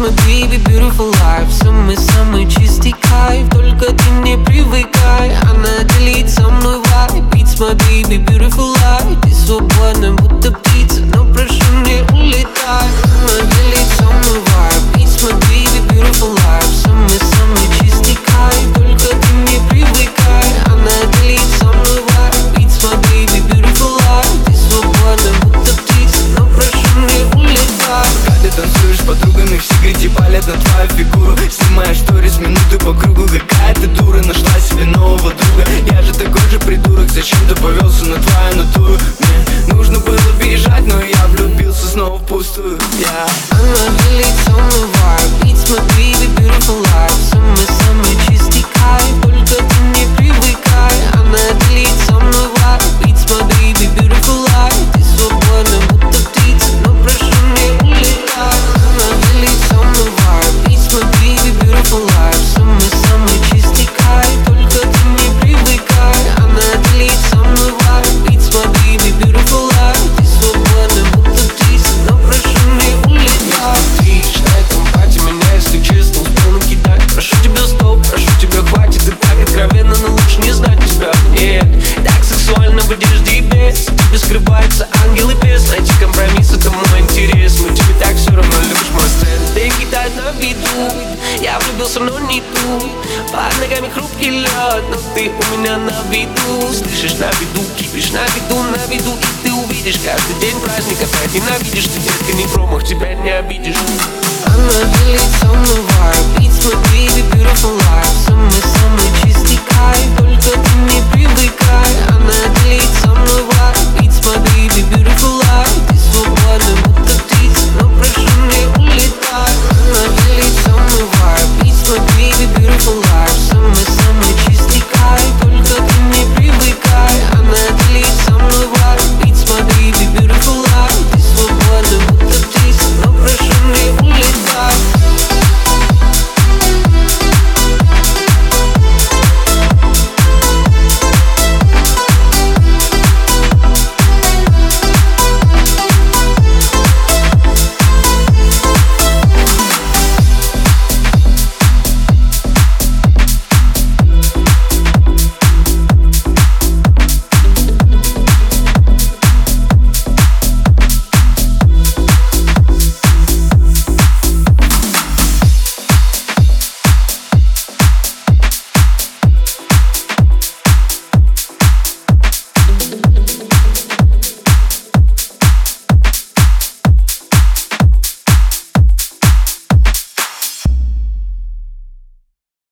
my baby, beautiful life. Самый-самый чистый кайф, только ты не привыкай. Она делит со мной vibe. It's my baby, beautiful life. Ты свободна, будто птица, но прошу, не улетай. Она делит со мной vibe. It's my baby, beautiful life. Самый-самый чистый кайф, только ты не привыкай. Она делит со мной vibe. It's my baby, beautiful life. Ты свободна, будто птица, но прошу, не улетай. Ты танцуешь с подругами, в сигарете палят на твою фигуру. Снимаешь сторис минуты по кругу. Какая ты дура, нашла себе нового друга. Я же такой же придурок, зачем ты повелся на твою натуру? Мне нужно было бежать, но я влюбился снова впустую. Она делит со мной vibe. It's my baby, beautiful life. Самый-самый чистый кайф, только ты не привыкай. Она делит со мной vibe. It's my baby, beautiful life. Ты свободна, будто птица, но прошу, не улетай. Она делит со мной vibe. It's my baby, beautiful life. Самый-самый чистый кайф, только ты не привыкай. Она делит со мной vibe. It's my baby, beautiful life. Ты свободна, будто птица, но прошу, не улетай. Отличная компания, меня, если честно, успел накидать. Прошу тебя, стоп, прошу тебя, хватит. И так откровенно, но лучше не знать тебя. Нет, так сексуально в одежде и без. Тебе скрывается ангел и бес. Найти компромисс, это мой интерес. Но тебе так все равно любишь мой сцен. Ты кидать на виду. Я влюбился, но не тут. Под ногами хрупкий лед, но ты у меня на виду. Слышишь, на виду, кипишь, на виду, на виду. И ты увидишь каждый день праздник. Опять ненавидишь, ты, детка, не промах, тебя не обидишь. Она делит со мной vibe. It's my baby, beautiful